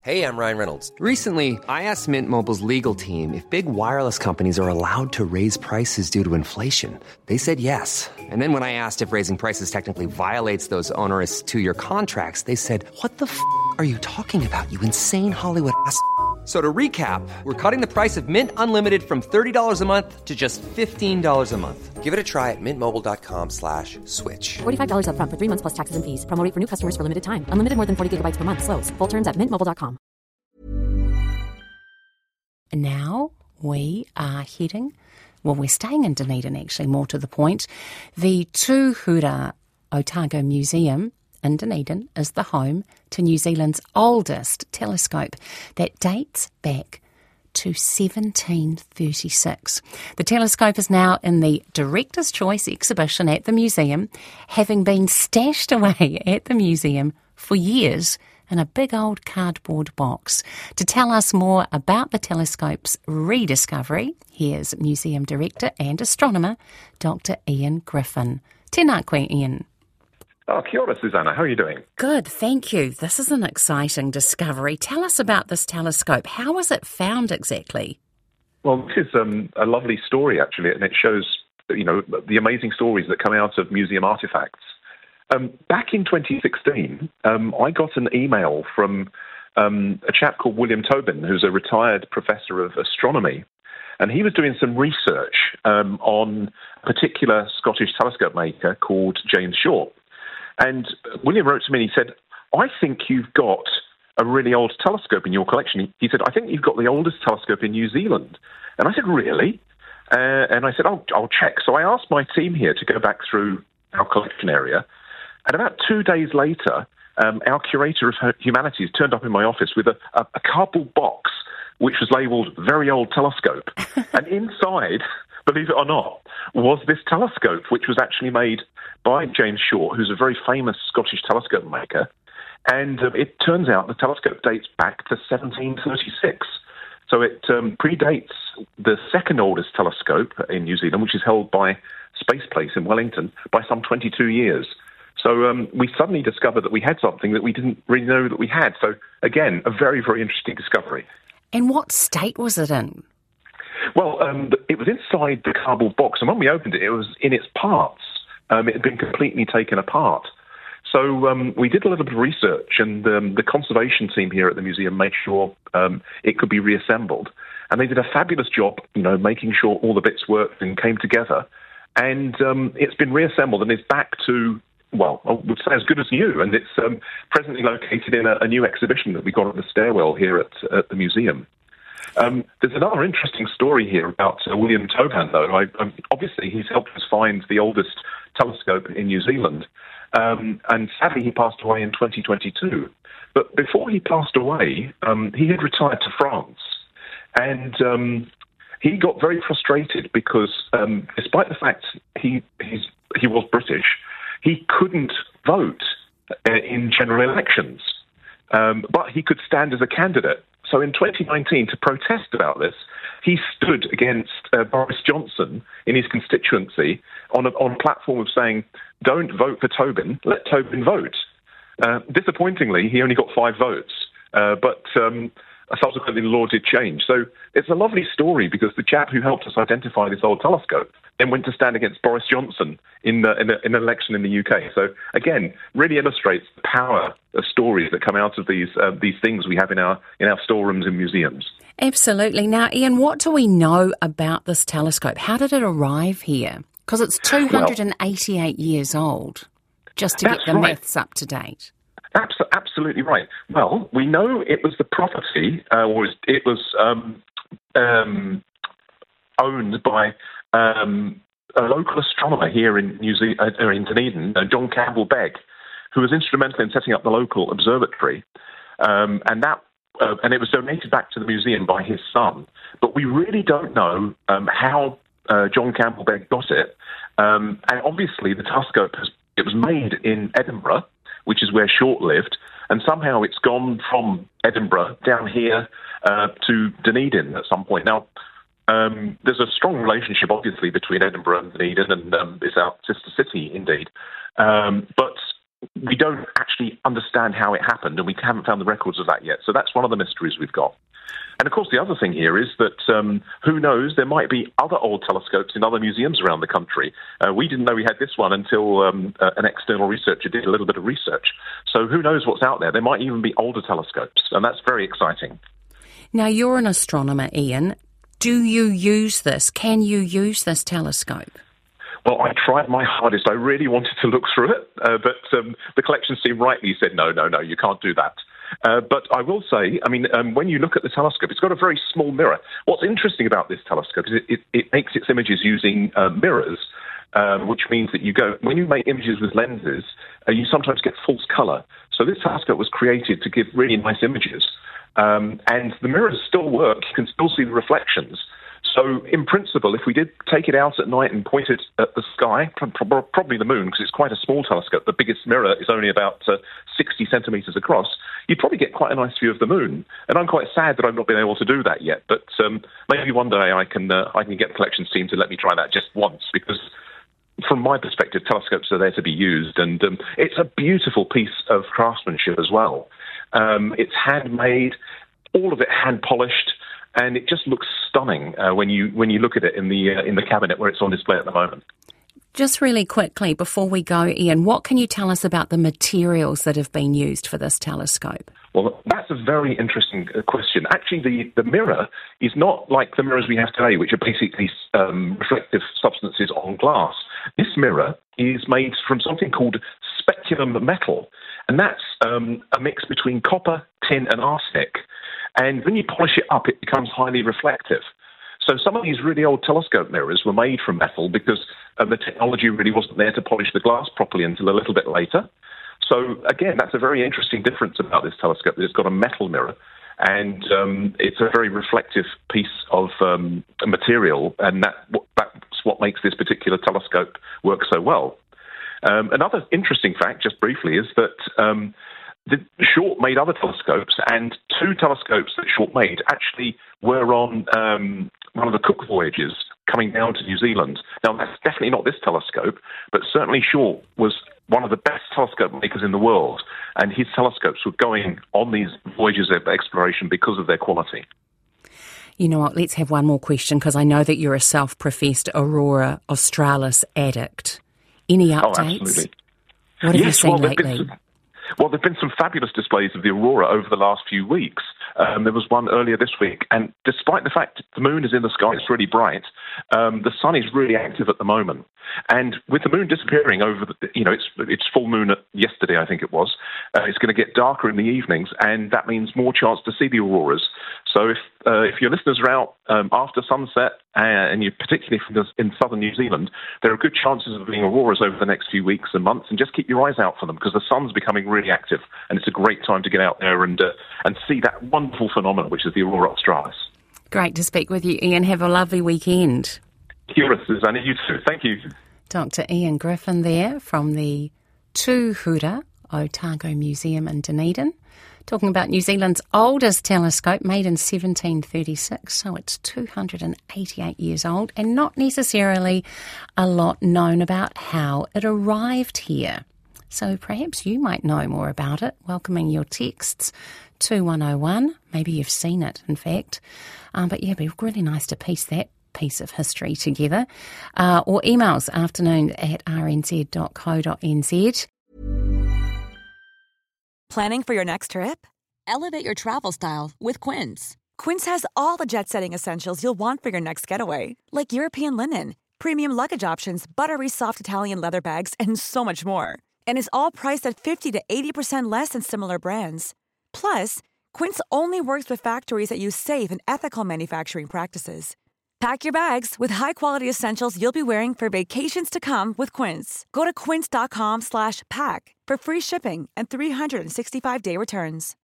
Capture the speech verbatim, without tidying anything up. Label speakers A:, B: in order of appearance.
A: Hey, I'm Ryan Reynolds. Recently, I asked Mint Mobile's legal team if big wireless companies are allowed to raise prices due to inflation. They said yes. And then when I asked if raising prices technically violates those onerous two-year contracts, they said, what the f*** are you talking about, you insane Hollywood ass f- So to recap, we're cutting the price of Mint Unlimited from thirty dollars a month to just fifteen dollars a month. Give it a try at mintmobile.com slash switch.
B: forty-five dollars up front for three months plus taxes and fees. Promo rate for new customers for limited time. Unlimited more than forty gigabytes per month. Slows full terms at mint mobile dot com.
C: Now we are heading, well, we're staying in Dunedin actually, more to the point. The Tūhura Otago Museum in Dunedin is the home to New Zealand's oldest telescope that dates back to seventeen thirty-six. The telescope is now in the Director's Choice exhibition at the museum, having been stashed away at the museum for years in a big old cardboard box. To tell us more about the telescope's rediscovery, here's Museum Director and Astronomer, Doctor Ian Griffin. Tēnā koe, Ian.
D: Oh, kia ora, Susanna. How are you doing?
C: Good, thank you. This is an exciting discovery. Tell us about this telescope. How was it found exactly?
D: Well, this is um, a lovely story, actually, and it shows, you know, the amazing stories that come out of museum artifacts. Um, back in twenty sixteen, um, I got an email from um, a chap called William Tobin, who's a retired professor of astronomy, and he was doing some research um, on a particular Scottish telescope maker called James Short. And William wrote to me and he said, I think you've got a really old telescope in your collection. He, he said, I think you've got the oldest telescope in New Zealand. And I said, really? Uh, and I said, oh, I'll check. So I asked my team here to go back through our collection area. And about two days later, um, our curator of humanities turned up in my office with a, a, a cardboard box which was labelled Very Old Telescope. And inside, believe it or not, was this telescope, which was actually made by James Short, who's a very famous Scottish telescope maker. And uh, it turns out the telescope dates back to seventeen thirty-six. So it um, predates the second oldest telescope in New Zealand, which is held by Space Place in Wellington, by some twenty-two years. So um, we suddenly discovered that we had something that we didn't really know that we had. So again, a very, very interesting discovery.
C: And what state was it in?
D: Well, um, it was inside the cardboard box, and when we opened it, it was in its parts. Um, it had been completely taken apart. So um, we did a little bit of research, and um, the conservation team here at the museum made sure um, it could be reassembled. And they did a fabulous job, you know, making sure all the bits worked and came together. And um, it's been reassembled and is back to, well, I would say as good as new. And it's um, presently located in a, a new exhibition that we got at the stairwell here at, at the museum. Um, there's another interesting story here about uh, William Tobin, though. I, um, obviously, he's helped us find the oldest telescope in New Zealand. Um, and sadly, he passed away in twenty twenty-two. But before he passed away, um, he had retired to France. And um, he got very frustrated because, um, despite the fact he he's, he was British, he couldn't vote uh, in general elections. Um, but he could stand as a candidate. So in twenty nineteen, to protest about this, he stood against uh, Boris Johnson in his constituency on a, on a platform of saying, don't vote for Tobin, let Tobin vote. Uh, disappointingly, he only got five votes, uh, but um, subsequently the law did change. So it's a lovely story because the chap who helped us identify this old telescope then went to stand against Boris Johnson in, the, in, the, in an election in the U K. So again, really illustrates the power of stories that come out of these uh, these things we have in our in our storerooms and museums.
C: Absolutely. Now, Ian, what do we know about this telescope? How did it arrive here? Because it's two hundred eighty-eight well, years old, just to get the
D: right.
C: maths up to date.
D: Abs- absolutely right. Well, we know it was the property, uh, or it was um, um, owned by um, a local astronomer here in New Zealand, uh, in Dunedin, uh, John Campbell Begg, who was instrumental in setting up the local observatory, um, and that uh, and it was donated back to the museum by his son. But we really don't know um, how uh, John Campbell Begg got it, um, and obviously the telescope has, it was made in Edinburgh, which is where Short lived, and somehow it's gone from Edinburgh down here uh, to Dunedin at some point. Now, um, there's a strong relationship, obviously, between Edinburgh and Dunedin, and um, it's our sister city, indeed. Um, but we don't actually understand how it happened, and we haven't found the records of that yet. So that's one of the mysteries we've got. And of course, the other thing here is that um, who knows, there might be other old telescopes in other museums around the country. Uh, we didn't know we had this one until um, uh, an external researcher did a little bit of research. So who knows what's out there? There might even be older telescopes, and that's very exciting. Now,
C: you're an astronomer, Ian. Do you use this? Can you use this telescope?
D: Well, I tried my hardest. I really wanted to look through it, uh, but um, the collections team rightly said, no, no, no, you can't do that. Uh, but I will say, I mean, um, when you look at the telescope, it's got a very small mirror. What's interesting about this telescope is it, it, it makes its images using uh, mirrors, um, which means that you go, when you make images with lenses, uh, you sometimes get false colour. So this telescope was created to give really nice images. Um, and the mirrors still work. You can still see the reflections. So, in principle, if we did take it out at night and point it at the sky, probably the moon, because it's quite a small telescope, the biggest mirror is only about uh, sixty centimetres across, you'd probably get quite a nice view of the moon. And I'm quite sad that I've not been able to do that yet. But um, maybe one day I can uh, I can get the collections team to let me try that just once, because from my perspective, telescopes are there to be used. And um, it's a beautiful piece of craftsmanship as well. Um, it's handmade, all of it hand-polished. And it just looks stunning uh, when you when you look at it in the uh, in the cabinet where it's on display at the moment.
C: Just really quickly, before we go, Ian, what can you tell us about the materials that have been used for this telescope?
D: Well, that's a very interesting question. Actually, the, the mirror is not like the mirrors we have today, which are basically um, reflective substances on glass. This mirror is made from something called speculum metal, and that's um, a mix between copper, tin, and arsenic. And when you polish it up, it becomes highly reflective. So some of these really old telescope mirrors were made from metal because uh, the technology really wasn't there to polish the glass properly until a little bit later. So again, that's a very interesting difference about this telescope. It's got a metal mirror, and um, it's a very reflective piece of um, material, and that that's what makes this particular telescope work so well. Um, another interesting fact, just briefly, is that um, the Short made other telescopes, and two telescopes that Short made actually were on um, one of the Cook voyages coming down to New Zealand. Now, that's definitely not this telescope, but certainly Short was one of the best telescope makers in the world, and his telescopes were going on these voyages of exploration because of their quality.
C: You know what, let's have one more question, because I know that you're a self-professed Aurora Australis addict. Any updates?
D: Oh, absolutely.
C: What have
D: yes,
C: you seen
D: well,
C: lately?
D: Some, well, there have been some fabulous displays of the Aurora over the last few weeks. Um, there was one earlier this week, and despite the fact the moon is in the sky, it's really bright, um, the sun is really active at the moment. And with the moon disappearing over the, you know, it's it's full moon yesterday, I think it was, uh, it's going to get darker in the evenings, and that means more chance to see the auroras. So if uh, if your listeners are out um, after sunset, uh, and you're particularly from the, in southern New Zealand, there are good chances of being auroras over the next few weeks and months, and just keep your eyes out for them, because the sun's becoming really active, and it's a great time to get out there and uh, and see that wonderful phenomenon, which is the Aurora Australis.
C: Great to speak with you, Ian. Have a lovely weekend.
D: Kia, Susanna, you too. Thank you.
C: Doctor Ian Griffin there from the Tūhura Otago Museum in Dunedin, talking about New Zealand's oldest telescope, made in seventeen thirty-six, so it's two hundred eighty-eight years old, and not necessarily a lot known about how it arrived here. So perhaps you might know more about it. Welcoming your texts to one oh one. Maybe you've seen it, in fact. Um, but yeah, it'd be really nice to piece that piece of history together. Uh, or emails afternoon at r n z dot co dot n z.
E: Planning for your next trip? Elevate your travel style with Quince. Quince has all the jet-setting essentials you'll want for your next getaway, like European linen, premium luggage options, buttery soft Italian leather bags, and so much more. And is all priced at fifty to eighty percent less than similar brands. Plus, Quince only works with factories that use safe and ethical manufacturing practices. Pack your bags with high-quality essentials you'll be wearing for vacations to come with Quince. Go to quince dot com slash pack for free shipping and three sixty-five day returns.